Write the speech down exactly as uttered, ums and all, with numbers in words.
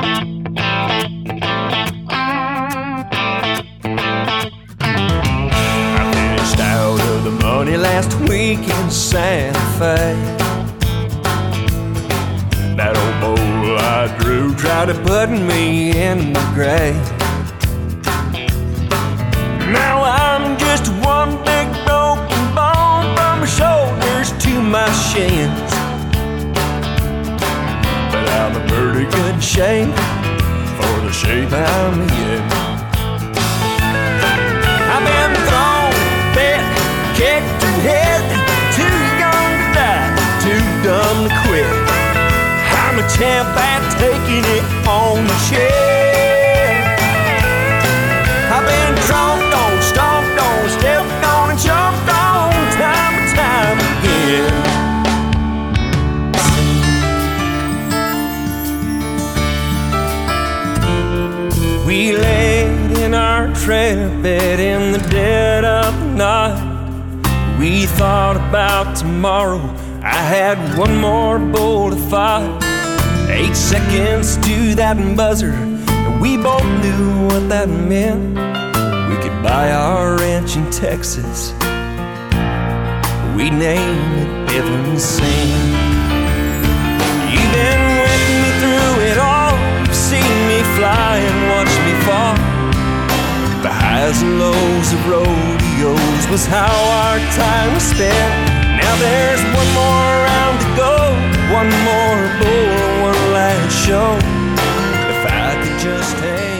I finished out of the money last week in Santa Fe. That old bull I drew tried to put me in the grave. Now I'm just one big broken bone from my shoulders to my shins. But I'm in pretty good shape for the shape I'm in. I've been thrown, bit, kicked and hit. Too young to die, too dumb to quit. I'm a champ at taking it on the chin. I've been tromped on, stomped on, stepped on and jumped on time and time again. We laid in our trailer bed in the dead of the night. We thought about tomorrow. I had one more bowl to fight. Eight seconds to that buzzer, and we both knew what that meant. We could buy our ranch in Texas. We'd name it Heaven Sent. You've been with me through it all. You've seen me fly and watched me fall. The highs and lows of rodeos was how our time was spent. Now there's one more round to go, one more bowl, one last show. If I could just hang